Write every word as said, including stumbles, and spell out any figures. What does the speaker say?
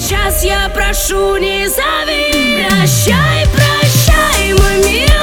сейчас я прошу, не зови. Прощай, прощай, мой мир.